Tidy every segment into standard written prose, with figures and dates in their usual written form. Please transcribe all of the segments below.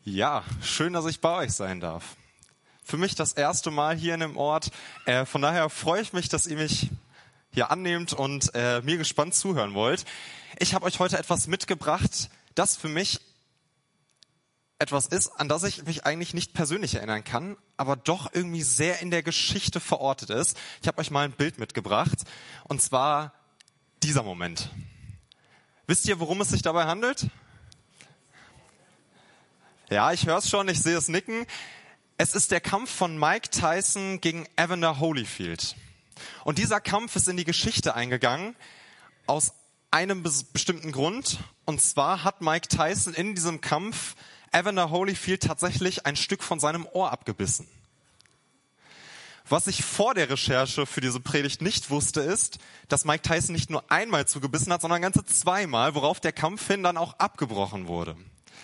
Ja, schön, dass ich bei euch sein darf. Für mich das erste Mal hier in dem Ort. Von daher freue ich mich, dass ihr mich hier annehmt und mir gespannt zuhören wollt. Ich habe euch heute etwas mitgebracht, das für mich etwas ist, an das ich mich eigentlich nicht persönlich erinnern kann, aber doch irgendwie sehr in der Geschichte verortet ist. Ich habe euch mal ein Bild mitgebracht, und zwar dieser Moment. Wisst ihr, worum es sich dabei handelt? Ja, ich höre es schon, ich sehe es nicken. Es ist der Kampf von Mike Tyson gegen Evander Holyfield. Und dieser Kampf ist in die Geschichte eingegangen aus einem bestimmten Grund. Und zwar hat Mike Tyson in diesem Kampf Evander Holyfield tatsächlich ein Stück von seinem Ohr abgebissen. Was ich vor der Recherche für diese Predigt nicht wusste, ist, dass Mike Tyson nicht nur einmal zugebissen hat, sondern ganze zweimal, worauf der Kampf hin dann auch abgebrochen wurde.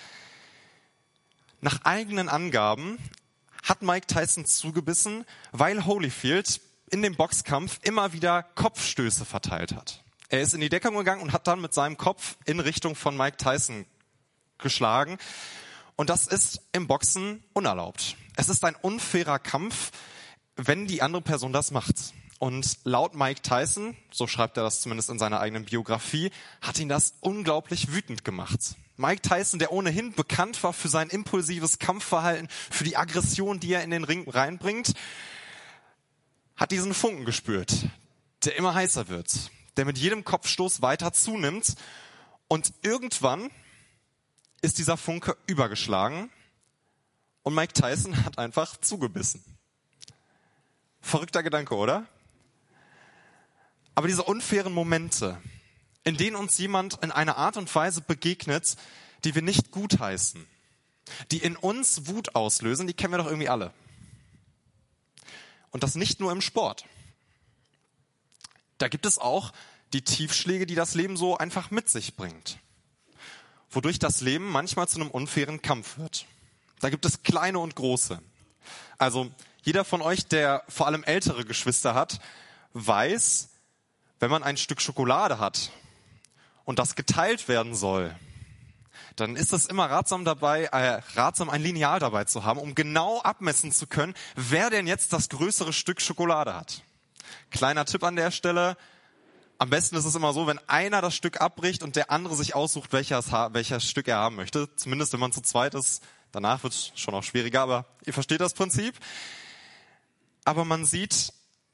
Nach eigenen Angaben hat Mike Tyson zugebissen, weil Holyfield in dem Boxkampf immer wieder Kopfstöße verteilt hat. Er ist in die Deckung gegangen und hat dann mit seinem Kopf in Richtung von Mike Tyson geschlagen. Und das ist im Boxen unerlaubt. Es ist ein unfairer Kampf, wenn die andere Person das macht. Und laut Mike Tyson, so schreibt er das zumindest in seiner eigenen Biografie, hat ihn das unglaublich wütend gemacht. Mike Tyson, der ohnehin bekannt war für sein impulsives Kampfverhalten, für die Aggression, die er in den Ring reinbringt, hat diesen Funken gespürt, der immer heißer wird, der mit jedem Kopfstoß weiter zunimmt. Und irgendwann ist dieser Funke übergeschlagen und Mike Tyson hat einfach zugebissen. Verrückter Gedanke, oder? Aber diese unfairen Momente, in denen uns jemand in einer Art und Weise begegnet, die wir nicht gutheißen, die in uns Wut auslösen, die kennen wir doch irgendwie alle. Und das nicht nur im Sport. Da gibt es auch die Tiefschläge, die das Leben so einfach mit sich bringt. Wodurch das Leben manchmal zu einem unfairen Kampf wird. Da gibt es kleine und große. Also jeder von euch, der vor allem ältere Geschwister hat, weiß, wenn man ein Stück Schokolade hat und das geteilt werden soll, dann ist es immer ratsam, ein Lineal dabei zu haben, um genau abmessen zu können, wer denn jetzt das größere Stück Schokolade hat. Kleiner Tipp an der Stelle: Am besten ist es immer so, wenn einer das Stück abbricht und der andere sich aussucht, welches Stück er haben möchte. Zumindest wenn man zu zweit ist. Danach wird es schon auch schwieriger, aber ihr versteht das Prinzip. Aber man sieht,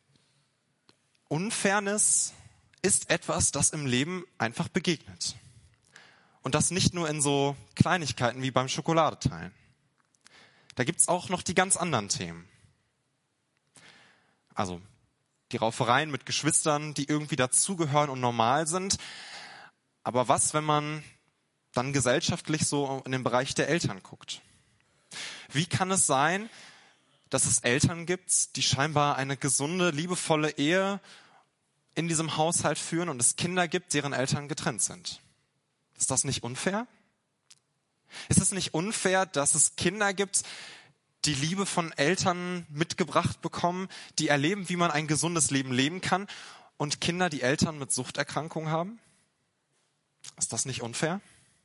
Unfairness ist etwas, das im Leben einfach begegnet. Und das nicht nur in so Kleinigkeiten wie beim Schokoladeteilen. Da gibt's auch noch die ganz anderen Themen. Also die Raufereien mit Geschwistern, die irgendwie dazugehören und normal sind. Aber was, wenn man dann gesellschaftlich so in den Bereich der Eltern guckt? Wie kann es sein, dass es Eltern gibt, die scheinbar eine gesunde, liebevolle Ehe in diesem Haushalt führen und es Kinder gibt, deren Eltern getrennt sind? Ist das nicht unfair? Ist es nicht unfair, dass es Kinder gibt, die Liebe von Eltern mitgebracht bekommen, die erleben, wie man ein gesundes Leben leben kann, und Kinder, die Eltern mit Suchterkrankungen haben? Ist das nicht unfair?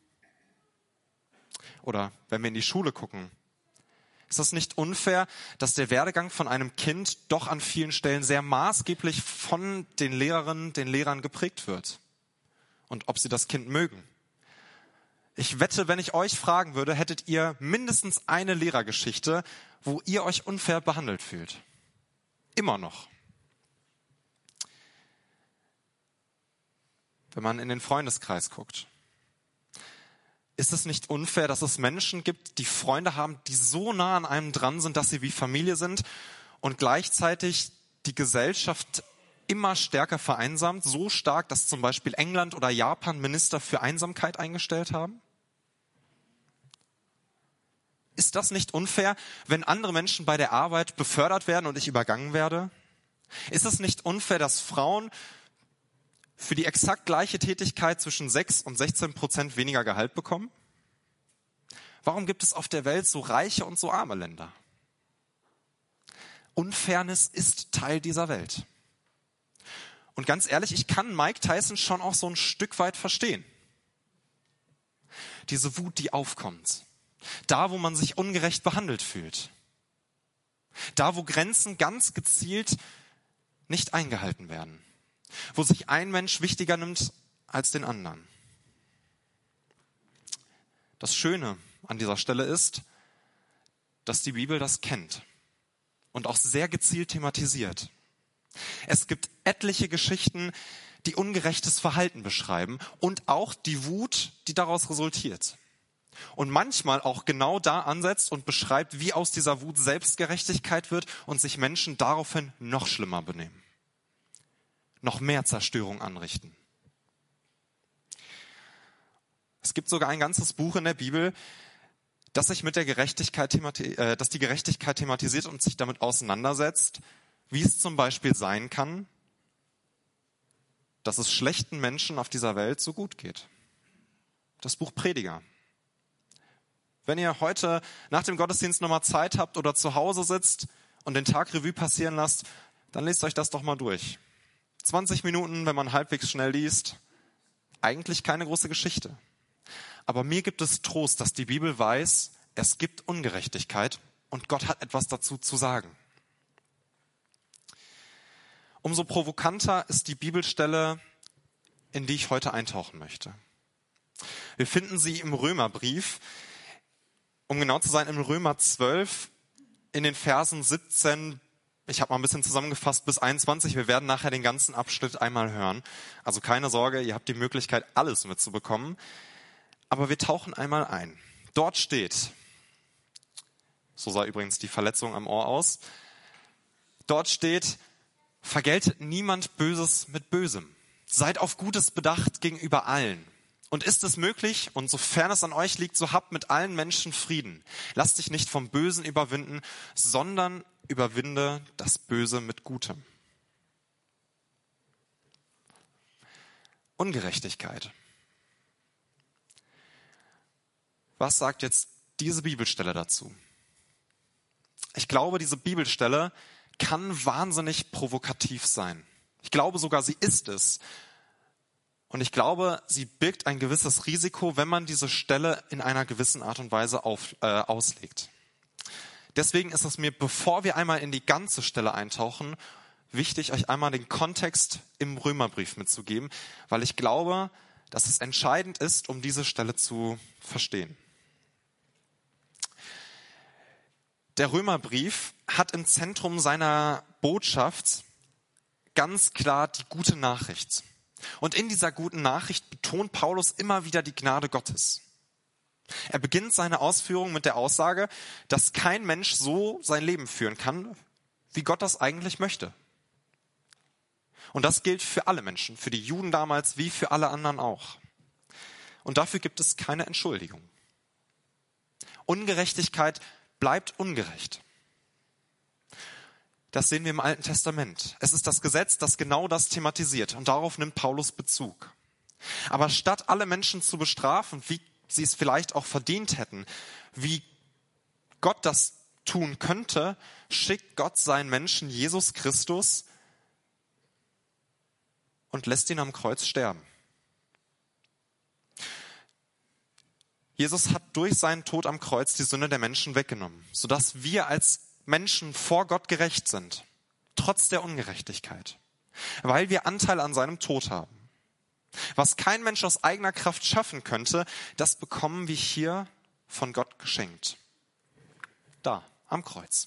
Oder wenn wir in die Schule gucken, ist das nicht unfair, dass der Werdegang von einem Kind doch an vielen Stellen sehr maßgeblich von den Lehrerinnen, den Lehrern geprägt wird? Und ob sie das Kind mögen? Ich wette, wenn ich euch fragen würde, hättet ihr mindestens eine Lehrergeschichte, wo ihr euch unfair behandelt fühlt. Immer noch. Wenn man in den Freundeskreis guckt. Ist es nicht unfair, dass es Menschen gibt, die Freunde haben, die so nah an einem dran sind, dass sie wie Familie sind, und gleichzeitig die Gesellschaft immer stärker vereinsamt, so stark, dass zum Beispiel England oder Japan Minister für Einsamkeit eingestellt haben? Ist das nicht unfair, wenn andere Menschen bei der Arbeit befördert werden und ich übergangen werde? Ist es nicht unfair, dass Frauen für die exakt gleiche Tätigkeit zwischen 6 und 16% weniger Gehalt bekommen? Warum gibt es auf der Welt so reiche und so arme Länder? Unfairness ist Teil dieser Welt. Und ganz ehrlich, ich kann Mike Tyson schon auch so ein Stück weit verstehen. Diese Wut, die aufkommt. Da, wo man sich ungerecht behandelt fühlt. Da, wo Grenzen ganz gezielt nicht eingehalten werden. Wo sich ein Mensch wichtiger nimmt als den anderen. Das Schöne an dieser Stelle ist, dass die Bibel das kennt und auch sehr gezielt thematisiert. Es gibt etliche Geschichten, die ungerechtes Verhalten beschreiben und auch die Wut, die daraus resultiert. Und manchmal auch genau da ansetzt und beschreibt, wie aus dieser Wut Selbstgerechtigkeit wird und sich Menschen daraufhin noch schlimmer benehmen. Noch mehr Zerstörung anrichten. Es gibt sogar ein ganzes Buch in der Bibel, das sich mit der Gerechtigkeit das die Gerechtigkeit thematisiert und sich damit auseinandersetzt, wie es zum Beispiel sein kann, dass es schlechten Menschen auf dieser Welt so gut geht. Das Buch Prediger. Wenn ihr heute nach dem Gottesdienst nochmal Zeit habt oder zu Hause sitzt und den Tag Revue passieren lasst, dann lest euch das doch mal durch. 20 Minuten, wenn man halbwegs schnell liest. Eigentlich keine große Geschichte. Aber mir gibt es Trost, dass die Bibel weiß, es gibt Ungerechtigkeit und Gott hat etwas dazu zu sagen. Umso provokanter ist die Bibelstelle, in die ich heute eintauchen möchte. Wir finden sie im Römerbrief, um genau zu sein, im Römer 12, in den Versen 17, ich habe mal ein bisschen zusammengefasst, bis 21. Wir werden nachher den ganzen Abschnitt einmal hören. Also keine Sorge, ihr habt die Möglichkeit, alles mitzubekommen. Aber wir tauchen einmal ein. Dort steht, so sah übrigens die Verletzung am Ohr aus, dort steht, vergeltet niemand Böses mit Bösem. Seid auf Gutes bedacht gegenüber allen. Und ist es möglich, und sofern es an euch liegt, so habt mit allen Menschen Frieden. Lasst dich nicht vom Bösen überwinden, sondern überwinde das Böse mit Gutem. Ungerechtigkeit. Was sagt jetzt diese Bibelstelle dazu? Ich glaube, diese Bibelstelle kann wahnsinnig provokativ sein. Ich glaube sogar, sie ist es. Und ich glaube, sie birgt ein gewisses Risiko, wenn man diese Stelle in einer gewissen Art und Weise auslegt. Deswegen ist es mir, bevor wir einmal in die ganze Stelle eintauchen, wichtig, euch einmal den Kontext im Römerbrief mitzugeben, weil ich glaube, dass es entscheidend ist, um diese Stelle zu verstehen. Der Römerbrief hat im Zentrum seiner Botschaft ganz klar die gute Nachricht. Und in dieser guten Nachricht betont Paulus immer wieder die Gnade Gottes. Er beginnt seine Ausführung mit der Aussage, dass kein Mensch so sein Leben führen kann, wie Gott das eigentlich möchte. Und das gilt für alle Menschen, für die Juden damals wie für alle anderen auch. Und dafür gibt es keine Entschuldigung. Ungerechtigkeit bleibt ungerecht. Das sehen wir im Alten Testament. Es ist das Gesetz, das genau das thematisiert. Und darauf nimmt Paulus Bezug. Aber statt alle Menschen zu bestrafen, wie sie es vielleicht auch verdient hätten, wie Gott das tun könnte, schickt Gott seinen Menschen Jesus Christus und lässt ihn am Kreuz sterben. Jesus hat durch seinen Tod am Kreuz die Sünde der Menschen weggenommen, sodass wir als Menschen vor Gott gerecht sind, trotz der Ungerechtigkeit, weil wir Anteil an seinem Tod haben. Was kein Mensch aus eigener Kraft schaffen könnte, das bekommen wir hier von Gott geschenkt. Da, am Kreuz.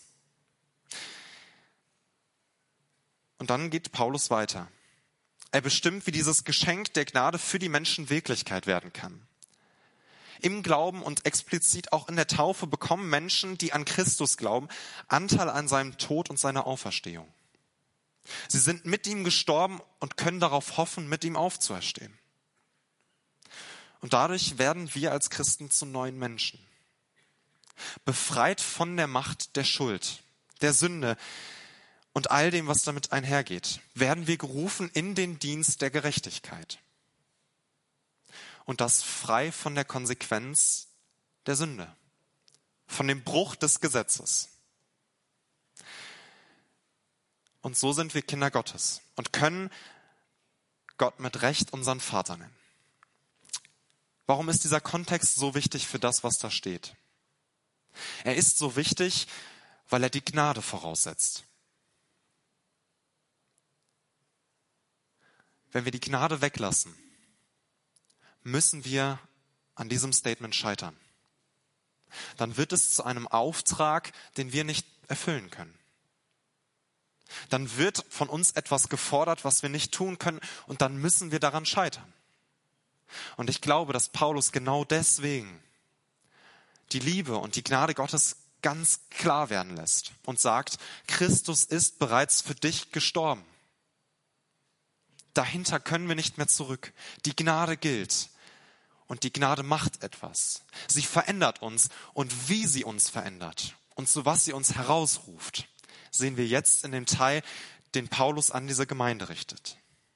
Und dann geht Paulus weiter. Er bestimmt, wie dieses Geschenk der Gnade für die Menschen Wirklichkeit werden kann. Im Glauben und explizit auch in der Taufe bekommen Menschen, die an Christus glauben, Anteil an seinem Tod und seiner Auferstehung. Sie sind mit ihm gestorben und können darauf hoffen, mit ihm aufzuerstehen. Und dadurch werden wir als Christen zu neuen Menschen. Befreit von der Macht der Schuld, der Sünde und all dem, was damit einhergeht, werden wir gerufen in den Dienst der Gerechtigkeit. Und das frei von der Konsequenz der Sünde, von dem Bruch des Gesetzes. Und so sind wir Kinder Gottes und können Gott mit Recht unseren Vater nennen. Warum ist dieser Kontext so wichtig für das, was da steht? Er ist so wichtig, weil er die Gnade voraussetzt. Wenn wir die Gnade weglassen, müssen wir an diesem Statement scheitern. Dann wird es zu einem Auftrag, den wir nicht erfüllen können. Dann wird von uns etwas gefordert, was wir nicht tun können, und dann müssen wir daran scheitern. Und ich glaube, dass Paulus genau deswegen die Liebe und die Gnade Gottes ganz klar werden lässt und sagt, Christus ist bereits für dich gestorben. Dahinter können wir nicht mehr zurück. Die Gnade gilt. Und die Gnade macht etwas. Sie verändert uns, und wie sie uns verändert und zu was sie uns herausruft, sehen wir jetzt in dem Teil, den Paulus an diese Gemeinde richtet.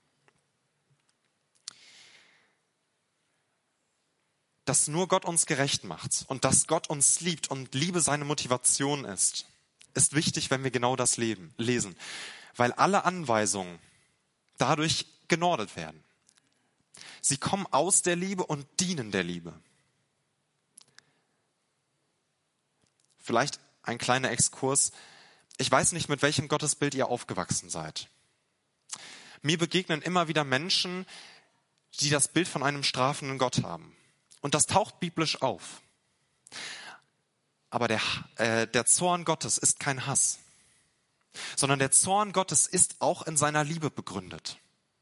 Dass nur Gott uns gerecht macht und dass Gott uns liebt und Liebe seine Motivation ist wichtig, wenn wir genau das lesen, weil alle Anweisungen dadurch genordet werden. Sie kommen aus der Liebe und dienen der Liebe. Vielleicht ein kleiner Exkurs. Ich weiß nicht, mit welchem Gottesbild ihr aufgewachsen seid. Mir begegnen immer wieder Menschen, die das Bild von einem strafenden Gott haben. Und das taucht biblisch auf. Aber der Zorn Gottes ist kein Hass, sondern der Zorn Gottes ist auch in seiner Liebe begründet.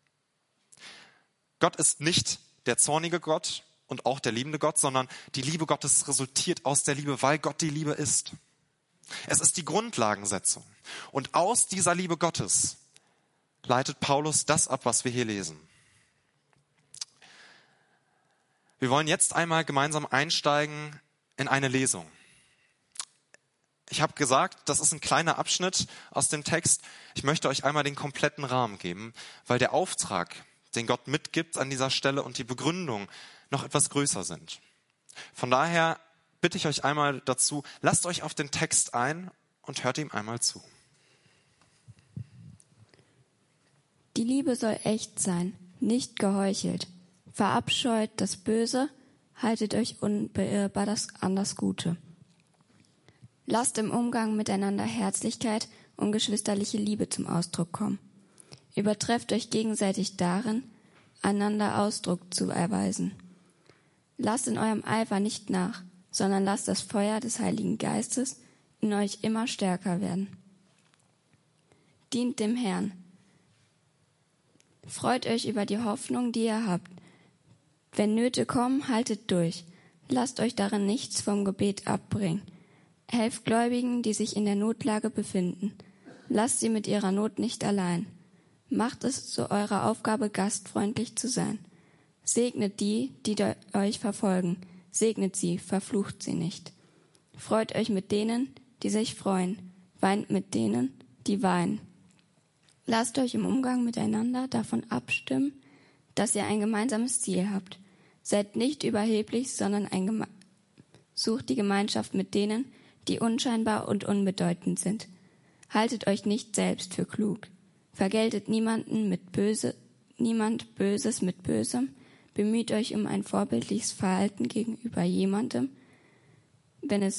Gott ist nicht der zornige Gott und auch der liebende Gott, sondern die Liebe Gottes resultiert aus der Liebe, weil Gott die Liebe ist. Es ist die Grundlagensetzung. Und aus dieser Liebe Gottes leitet Paulus das ab, was wir hier lesen. Wir wollen jetzt einmal gemeinsam einsteigen in eine Lesung. Ich habe gesagt, das ist ein kleiner Abschnitt aus dem Text. Ich möchte euch einmal den kompletten Rahmen geben, weil der Auftrag, den Gott mitgibt an dieser Stelle und die Begründung noch etwas größer sind. Von daher bitte ich euch einmal dazu, lasst euch auf den Text ein und hört ihm einmal zu. Die Liebe soll echt sein, nicht geheuchelt. Verabscheut das Böse, haltet euch unbeirrbar an das Gute. Lasst im Umgang miteinander Herzlichkeit und geschwisterliche Liebe zum Ausdruck kommen. Übertrefft euch gegenseitig darin, einander Ausdruck zu erweisen. Lasst in eurem Eifer nicht nach, sondern lasst das Feuer des Heiligen Geistes in euch immer stärker werden. Dient dem Herrn. Freut euch über die Hoffnung, die ihr habt. Wenn Nöte kommen, haltet durch. Lasst euch darin nichts vom Gebet abbringen. Helft Gläubigen, die sich in der Notlage befinden. Lasst sie mit ihrer Not nicht allein. Macht es zu eurer Aufgabe, gastfreundlich zu sein. Segnet die euch verfolgen. Segnet sie, verflucht sie nicht. Freut euch mit denen, die sich freuen. Weint mit denen, die weinen. Lasst euch im Umgang miteinander davon abstimmen, dass ihr ein gemeinsames Ziel habt. Seid nicht überheblich, sondern sucht die Gemeinschaft mit denen, die unscheinbar und unbedeutend sind. Haltet euch nicht selbst für klug. Vergeltet niemand Böses mit Bösem. Bemüht euch um ein vorbildliches Verhalten gegenüber jemandem, wenn es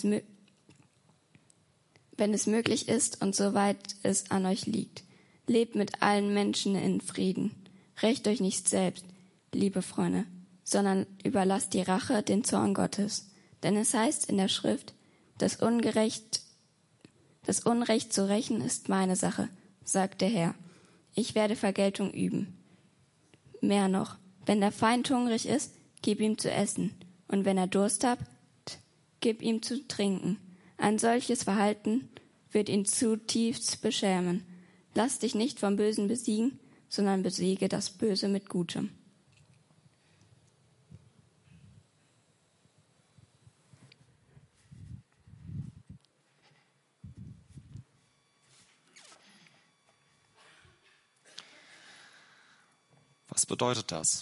möglich ist und soweit es an euch liegt. Lebt mit allen Menschen in Frieden. Rächt euch nicht selbst, liebe Freunde, sondern überlasst die Rache den Zorn Gottes. Denn es heißt in der Schrift, das Unrecht zu rächen ist meine Sache, sagt der Herr. Ich werde Vergeltung üben. Mehr noch, wenn der Feind hungrig ist, gib ihm zu essen. Und wenn er Durst hat, gib ihm zu trinken. Ein solches Verhalten wird ihn zutiefst beschämen. Lass dich nicht vom Bösen besiegen, sondern besiege das Böse mit Gutem. Was bedeutet das?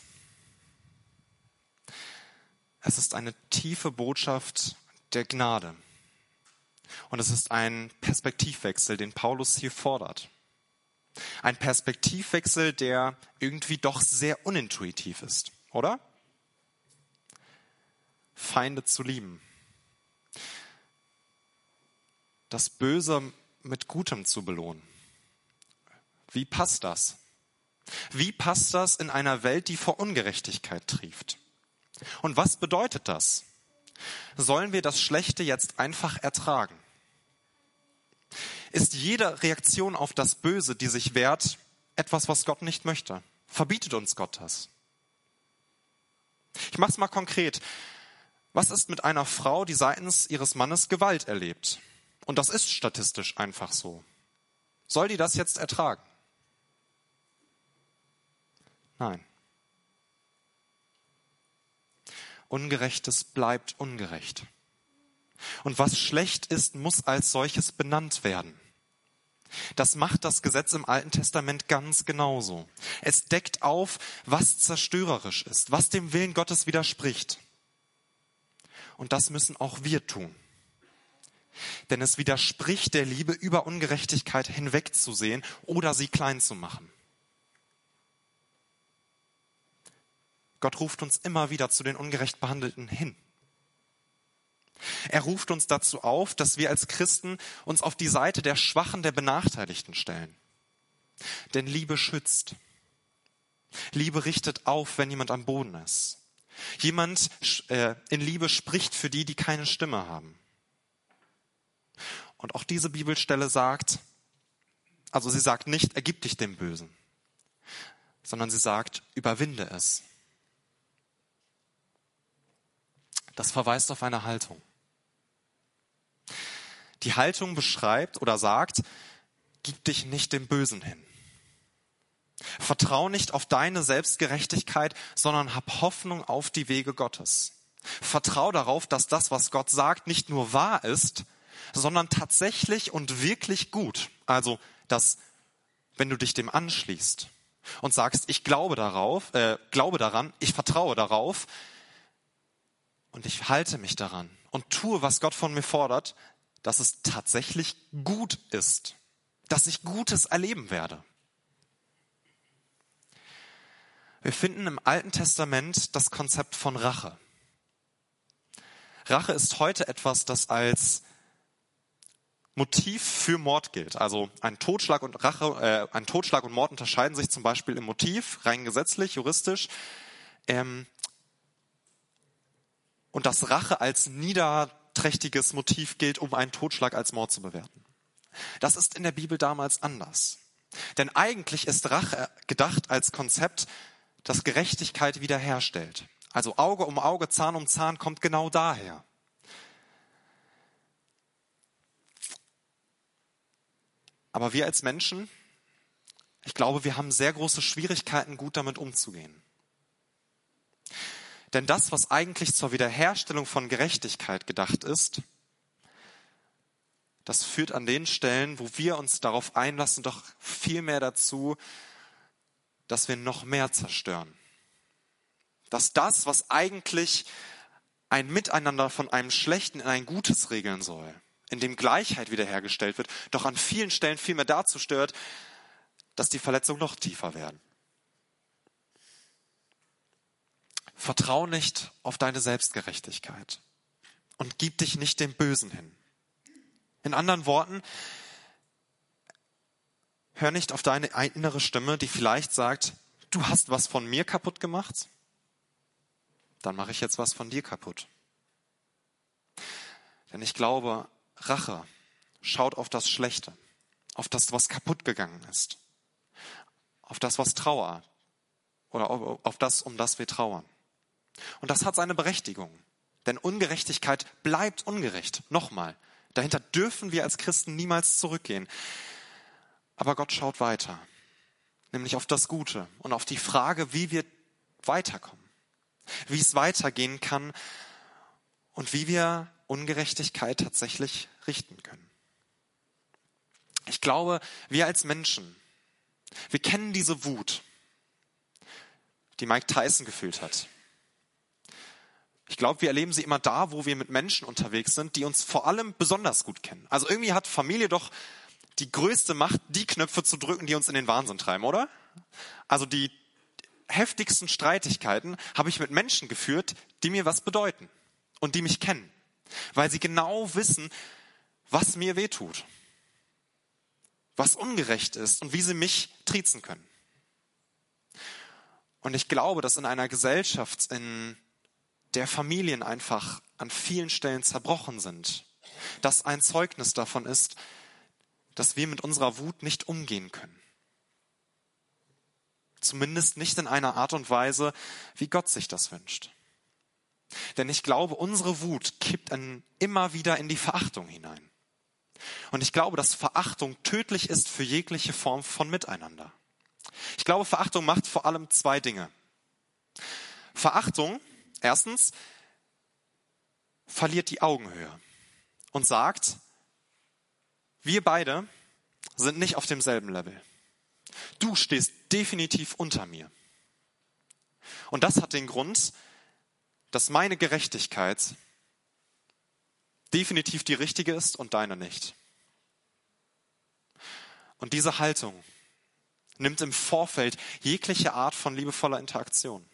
Es ist eine tiefe Botschaft der Gnade. Und es ist ein Perspektivwechsel, den Paulus hier fordert. Ein Perspektivwechsel, der irgendwie doch sehr unintuitiv ist, oder? Feinde zu lieben. das Böse mit Gutem zu belohnen. Wie passt das? Wie passt das in einer Welt, die vor Ungerechtigkeit trieft? Und was bedeutet das? Sollen wir das Schlechte jetzt einfach ertragen? Ist jede Reaktion auf das Böse, die sich wehrt, etwas, was Gott nicht möchte? Verbietet uns Gott das? Ich mache es mal konkret. Was ist mit einer Frau, die seitens ihres Mannes Gewalt erlebt? Und das ist statistisch einfach so. Soll die das jetzt ertragen? Nein. Ungerechtes bleibt ungerecht. Und was schlecht ist, muss als solches benannt werden. Das macht das Gesetz im Alten Testament ganz genauso. Es deckt auf, was zerstörerisch ist, was dem Willen Gottes widerspricht. Und das müssen auch wir tun. Denn es widerspricht der Liebe, über Ungerechtigkeit hinwegzusehen oder sie klein zu machen. Gott ruft uns immer wieder zu den ungerecht Behandelten hin. Er ruft uns dazu auf, dass wir als Christen uns auf die Seite der Schwachen, der Benachteiligten stellen. Denn Liebe schützt. Liebe richtet auf, wenn jemand am Boden ist. Jemand in Liebe spricht für die, die keine Stimme haben. Und auch diese Bibelstelle sagt, also sie sagt nicht, ergib dich dem Bösen, sondern sie sagt, überwinde es. Das verweist auf eine Haltung. Die Haltung beschreibt oder sagt, gib dich nicht dem Bösen hin. Vertrau nicht auf deine Selbstgerechtigkeit, sondern hab Hoffnung auf die Wege Gottes. Vertrau darauf, dass das, was Gott sagt, nicht nur wahr ist, sondern tatsächlich und wirklich gut. Also, dass, wenn du dich dem anschließt und sagst, ich glaube daran, ich vertraue darauf und ich halte mich daran und tue, was Gott von mir fordert, dass es tatsächlich gut ist, dass ich Gutes erleben werde. Wir finden im Alten Testament das Konzept von Rache. Rache ist heute etwas, das als Motiv für Mord gilt. Also ein Totschlag und Mord unterscheiden sich zum Beispiel im Motiv, rein gesetzlich, juristisch. Und dass Rache als niederträchtiges Motiv gilt, um einen Totschlag als Mord zu bewerten. Das ist in der Bibel damals anders. Denn eigentlich ist Rache gedacht als Konzept, das Gerechtigkeit wiederherstellt. Also Auge um Auge, Zahn um Zahn kommt genau daher. Aber wir als Menschen, ich glaube, wir haben sehr große Schwierigkeiten, gut damit umzugehen. Denn das, was eigentlich zur Wiederherstellung von Gerechtigkeit gedacht ist, das führt an den Stellen, wo wir uns darauf einlassen, doch viel mehr dazu, dass wir noch mehr zerstören. Dass das, was eigentlich ein Miteinander von einem Schlechten in ein Gutes regeln soll, in dem Gleichheit wiederhergestellt wird, doch an vielen Stellen viel mehr dazu stört, dass die Verletzungen noch tiefer werden. Vertrau nicht auf deine Selbstgerechtigkeit und gib dich nicht dem Bösen hin. In anderen Worten, hör nicht auf deine innere Stimme, die vielleicht sagt, du hast was von mir kaputt gemacht, dann mache ich jetzt was von dir kaputt. Denn ich glaube, Rache schaut auf das Schlechte, auf das, was kaputt gegangen ist, auf das, was Trauer oder auf das, um das wir trauern. Und das hat seine Berechtigung, denn Ungerechtigkeit bleibt ungerecht. Nochmal, dahinter dürfen wir als Christen niemals zurückgehen. Aber Gott schaut weiter, nämlich auf das Gute und auf die Frage, wie wir weiterkommen, wie es weitergehen kann und wie wir Ungerechtigkeit tatsächlich richten können. Ich glaube, wir als Menschen, wir kennen diese Wut, die Mike Tyson gefühlt hat. Ich glaube, wir erleben sie immer da, wo wir mit Menschen unterwegs sind, die uns vor allem besonders gut kennen. Also irgendwie hat Familie doch die größte Macht, die Knöpfe zu drücken, die uns in den Wahnsinn treiben, oder? Also die heftigsten Streitigkeiten habe ich mit Menschen geführt, die mir was bedeuten und die mich kennen. Weil sie genau wissen, was mir wehtut, was ungerecht ist und wie sie mich triezen können. Und ich glaube, dass in einer Gesellschaft, in der Familien einfach an vielen Stellen zerbrochen sind, das ein Zeugnis davon ist, dass wir mit unserer Wut nicht umgehen können. Zumindest nicht in einer Art und Weise, wie Gott sich das wünscht. Denn ich glaube, unsere Wut kippt immer wieder in die Verachtung hinein. Und ich glaube, dass Verachtung tödlich ist für jegliche Form von Miteinander. Ich glaube, Verachtung macht vor allem zwei Dinge. Verachtung, erstens, verliert die Augenhöhe und sagt, wir beide sind nicht auf demselben Level. Du stehst definitiv unter mir. Und das hat den Grund, dass meine Gerechtigkeit definitiv die richtige ist und deine nicht. Und diese Haltung nimmt im Vorfeld jegliche Art von liebevoller Interaktion.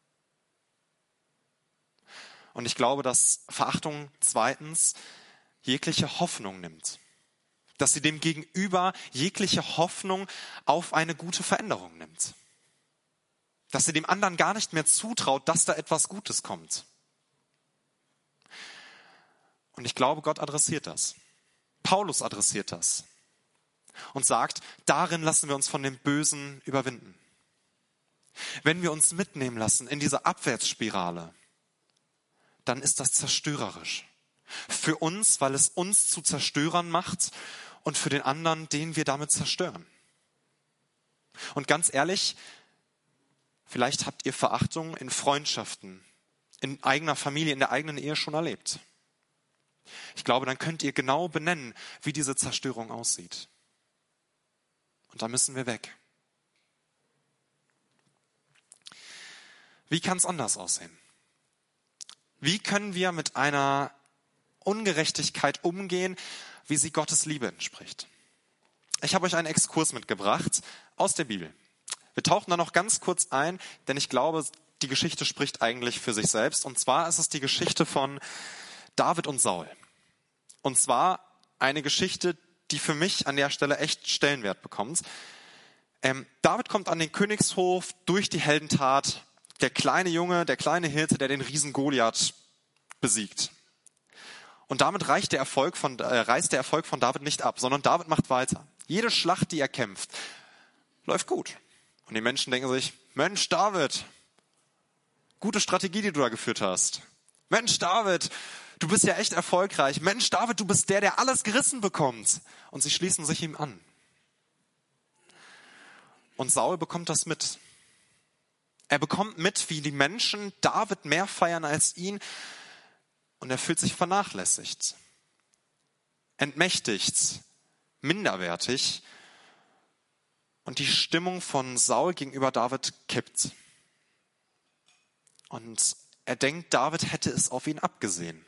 Und ich glaube, dass Verachtung zweitens jegliche Hoffnung nimmt. Dass sie dem Gegenüber jegliche Hoffnung auf eine gute Veränderung nimmt. Dass sie dem anderen gar nicht mehr zutraut, dass da etwas Gutes kommt. Und ich glaube, Gott adressiert das. Paulus adressiert das. Und sagt, darin lassen wir uns von dem Bösen überwinden. Wenn wir uns mitnehmen lassen in diese Abwärtsspirale, dann ist das zerstörerisch. Für uns, weil es uns zu Zerstörern macht und für den anderen, den wir damit zerstören. Und ganz ehrlich, vielleicht habt ihr Verachtung in Freundschaften, in eigener Familie, in der eigenen Ehe schon erlebt. Ich glaube, dann könnt ihr genau benennen, wie diese Zerstörung aussieht. Und da müssen wir weg. Wie kann es anders aussehen? Wie können wir mit einer Ungerechtigkeit umgehen, wie sie Gottes Liebe entspricht? Ich habe euch einen Exkurs mitgebracht aus der Bibel. Wir tauchen da noch ganz kurz ein, denn ich glaube, die Geschichte spricht eigentlich für sich selbst. Und zwar ist es die Geschichte von David und Saul. Und zwar eine Geschichte, die für mich an der Stelle echt Stellenwert bekommt. David kommt an den Königshof durch die Heldentat. Der kleine Junge, der kleine Hirte, der den Riesen Goliath besiegt. Und damit reißt der Erfolg von David nicht ab, sondern David macht weiter. Jede Schlacht, die er kämpft, läuft gut. Und die Menschen denken sich, Mensch David, gute Strategie, die du da geführt hast. Mensch David, du bist ja echt erfolgreich. Mensch David, du bist der alles gerissen bekommt. Und sie schließen sich ihm an. Und Saul bekommt das mit. Er bekommt mit, wie die Menschen David mehr feiern als ihn. Und er fühlt sich vernachlässigt, entmächtigt, minderwertig. Und die Stimmung von Saul gegenüber David kippt. Und er denkt, David hätte es auf ihn abgesehen.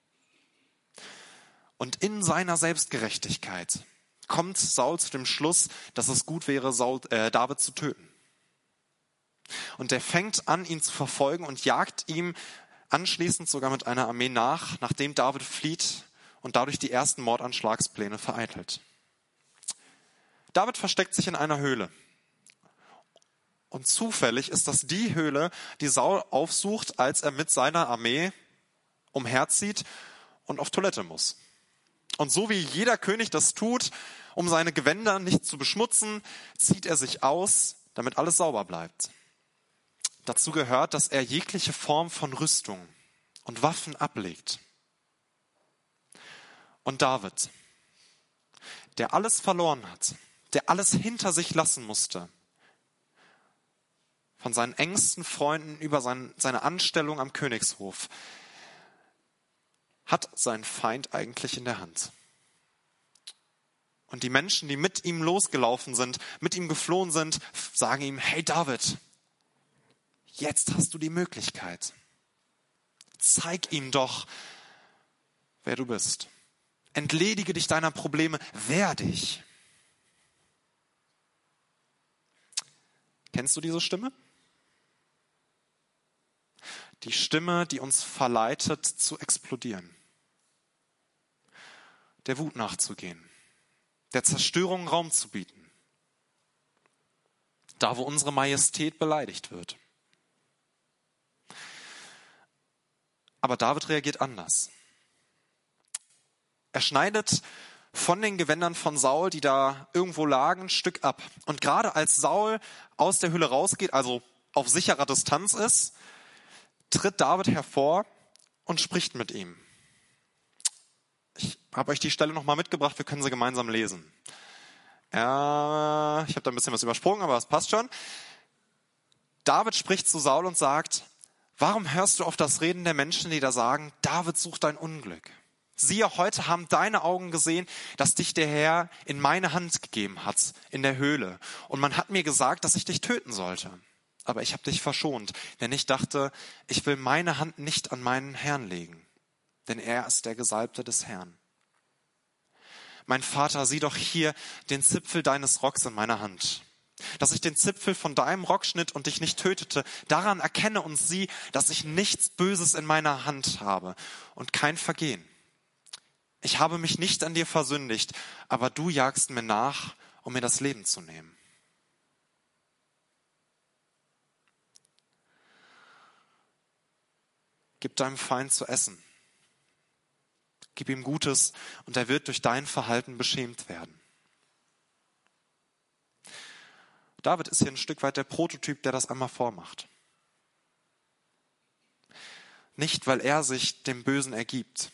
Und in seiner Selbstgerechtigkeit kommt Saul zu dem Schluss, dass es gut wäre, David zu töten. Und er fängt an, ihn zu verfolgen und jagt ihm anschließend sogar mit einer Armee nach, nachdem David flieht und dadurch die ersten Mordanschlagspläne vereitelt. David versteckt sich in einer Höhle. Und zufällig ist das die Höhle, die Saul aufsucht, als er mit seiner Armee umherzieht und auf Toilette muss. Und so wie jeder König das tut, um seine Gewänder nicht zu beschmutzen, zieht er sich aus, damit alles sauber bleibt. Dazu gehört, dass er jegliche Form von Rüstung und Waffen ablegt. Und David, der alles verloren hat, der alles hinter sich lassen musste, von seinen engsten Freunden über seine Anstellung am Königshof, hat seinen Feind eigentlich in der Hand. Und die Menschen, die mit ihm losgelaufen sind, mit ihm geflohen sind, sagen ihm, hey David, jetzt hast du die Möglichkeit. Zeig ihm doch, wer du bist. Entledige dich deiner Probleme, wehr dich. Kennst du diese Stimme? Die Stimme, die uns verleitet zu explodieren. der Wut nachzugehen, der Zerstörung Raum zu bieten, da wo unsere Majestät beleidigt wird. Aber David reagiert anders. Er schneidet von den Gewändern von Saul, die da irgendwo lagen, ein Stück ab. Und gerade als Saul aus der Höhle rausgeht, also auf sicherer Distanz ist, tritt David hervor und spricht mit ihm. Ich habe euch die Stelle nochmal mitgebracht, wir können sie gemeinsam lesen. Ich habe da ein bisschen was übersprungen, aber das passt schon. David spricht zu Saul und sagt: Warum hörst du auf das Reden der Menschen, die da sagen, David sucht dein Unglück? Siehe, heute haben deine Augen gesehen, dass dich der Herr in meine Hand gegeben hat, in der Höhle. Und man hat mir gesagt, dass ich dich töten sollte. Aber ich habe dich verschont, denn ich dachte, ich will meine Hand nicht an meinen Herrn legen, denn er ist der Gesalbte des Herrn. Mein Vater, sieh doch hier den Zipfel deines Rocks in meiner Hand. Dass ich den Zipfel von deinem Rock schnitt und dich nicht tötete, daran erkenne und sieh, dass ich nichts Böses in meiner Hand habe und kein Vergehen. Ich habe mich nicht an dir versündigt, aber du jagst mir nach, um mir das Leben zu nehmen. Gib deinem Feind zu essen. Gib ihm Gutes und er wird durch dein Verhalten beschämt werden. David ist hier ein Stück weit der Prototyp, der das einmal vormacht. Nicht, weil er sich dem Bösen ergibt.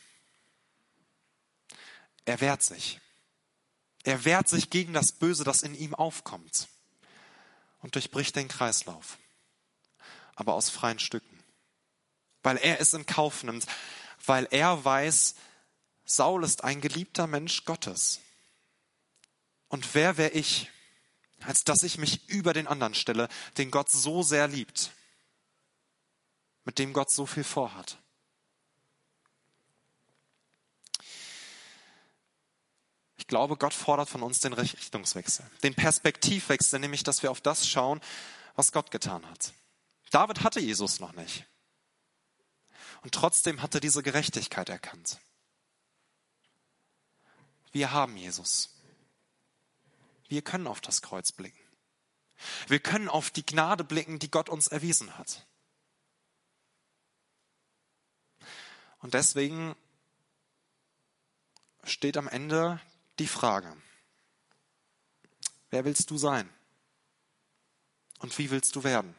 Er wehrt sich. Er wehrt sich gegen das Böse, das in ihm aufkommt und durchbricht den Kreislauf, aber aus freien Stücken. Weil er es in Kauf nimmt, weil er weiß, Saul ist ein geliebter Mensch Gottes. Und wer wäre ich, als dass ich mich über den anderen stelle, den Gott so sehr liebt, mit dem Gott so viel vorhat. Ich glaube, Gott fordert von uns den Richtungswechsel, den Perspektivwechsel, nämlich, dass wir auf das schauen, was Gott getan hat. David hatte Jesus noch nicht. Und trotzdem hat er diese Gerechtigkeit erkannt. Wir haben Jesus. Wir können auf das Kreuz blicken. Wir können auf die Gnade blicken, die Gott uns erwiesen hat. Und deswegen steht am Ende die Frage: Wer willst du sein? Und wie willst du werden?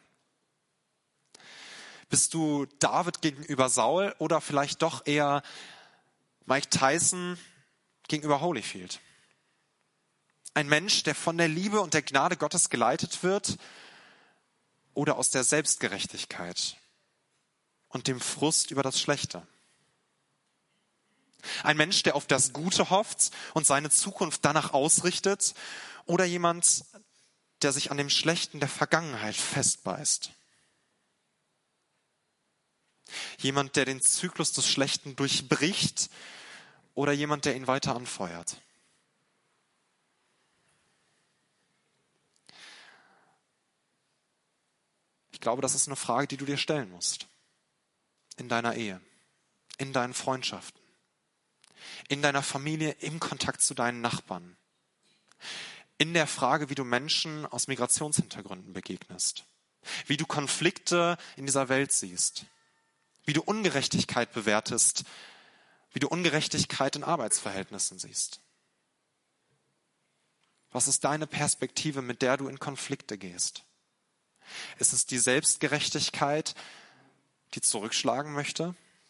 Bist du David gegenüber Saul oder vielleicht doch eher Mike Tyson gegenüber Holyfield? Ein Mensch, der von der Liebe und der Gnade Gottes geleitet wird oder aus der Selbstgerechtigkeit und dem Frust über das Schlechte? Ein Mensch, der auf das Gute hofft und seine Zukunft danach ausrichtet, oder jemand, der sich an dem Schlechten der Vergangenheit festbeißt? Jemand, der den Zyklus des Schlechten durchbricht, oder jemand, der ihn weiter anfeuert? Ich glaube, das ist eine Frage, die du dir stellen musst. In deiner Ehe, in deinen Freundschaften, in deiner Familie, im Kontakt zu deinen Nachbarn, in der Frage, wie du Menschen aus Migrationshintergründen begegnest, wie du Konflikte in dieser Welt siehst, wie du Ungerechtigkeit bewertest, wie du Ungerechtigkeit in Arbeitsverhältnissen siehst. Was ist deine Perspektive, mit der du in Konflikte gehst? Ist es die Selbstgerechtigkeit, die zurückschlagen möchte?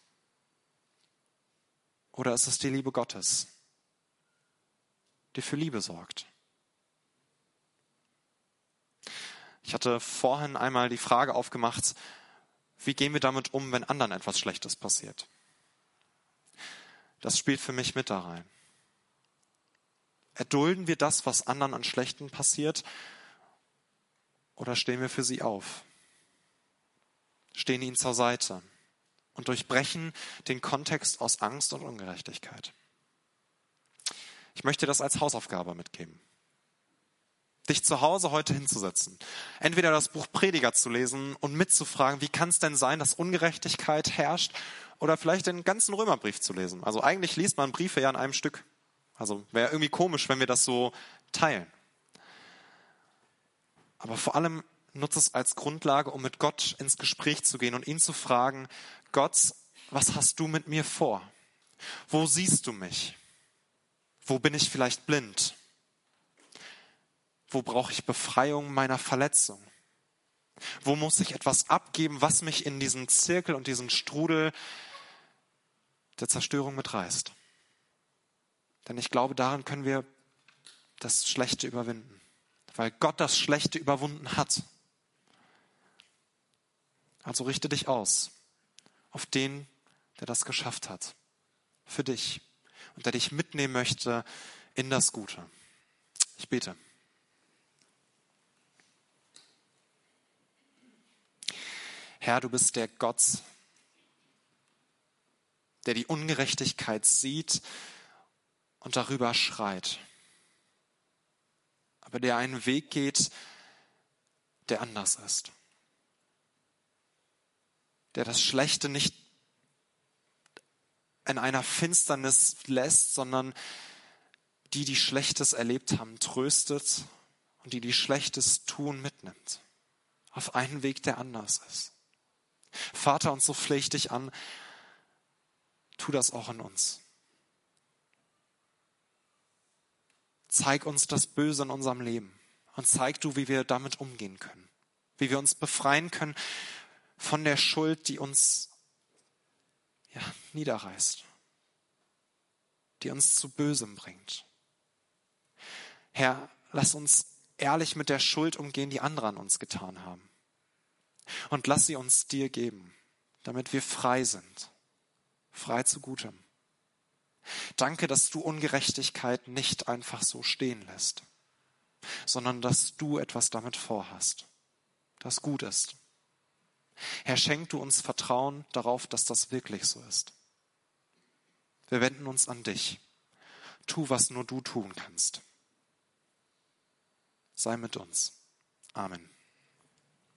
Oder ist es die Liebe Gottes, die für Liebe sorgt? Ich hatte vorhin einmal die Frage aufgemacht, wie gehen wir damit um, wenn anderen etwas Schlechtes passiert? Das spielt für mich mit da rein. Erdulden wir das, was anderen an Schlechten passiert, oder stehen wir für sie auf? Stehen ihnen zur Seite und durchbrechen den Kontext aus Angst und Ungerechtigkeit? Ich möchte das als Hausaufgabe mitgeben. Dich zu Hause heute hinzusetzen, entweder das Buch Prediger zu lesen und mitzufragen, wie kann es denn sein, dass Ungerechtigkeit herrscht, oder vielleicht den ganzen Römerbrief zu lesen. Also eigentlich liest man Briefe ja in einem Stück. Also wäre irgendwie komisch, wenn wir das so teilen. Aber vor allem nutze es als Grundlage, um mit Gott ins Gespräch zu gehen und ihn zu fragen, Gott, was hast du mit mir vor? Wo siehst du mich? Wo bin ich vielleicht blind? Wo brauche ich Befreiung meiner Verletzung? Wo muss ich etwas abgeben, was mich in diesen Zirkel und diesen Strudel der Zerstörung mitreißt? Denn ich glaube, daran können wir das Schlechte überwinden, weil Gott das Schlechte überwunden hat. Also richte dich aus auf den, der das geschafft hat, für dich und der dich mitnehmen möchte in das Gute. Ich bete. Herr, du bist der Gott, der die Ungerechtigkeit sieht und darüber schreit, aber der einen Weg geht, der anders ist, der das Schlechte nicht in einer Finsternis lässt, sondern die Schlechtes erlebt haben, tröstet und die Schlechtes tun, mitnimmt. Auf einen Weg, der anders ist. Vater, und so flehe ich dich an, tu das auch in uns. Zeig uns das Böse in unserem Leben und zeig du, wie wir damit umgehen können. Wie wir uns befreien können von der Schuld, die uns niederreißt, die uns zu Bösem bringt. Herr, lass uns ehrlich mit der Schuld umgehen, die andere an uns getan haben. Und lass sie uns dir geben, damit wir frei sind, frei zu Gutem. Danke, dass du Ungerechtigkeit nicht einfach so stehen lässt, sondern dass du etwas damit vorhast, das gut ist. Herr, schenk du uns Vertrauen darauf, dass das wirklich so ist. Wir wenden uns an dich. Tu, was nur du tun kannst. Sei mit uns. Amen.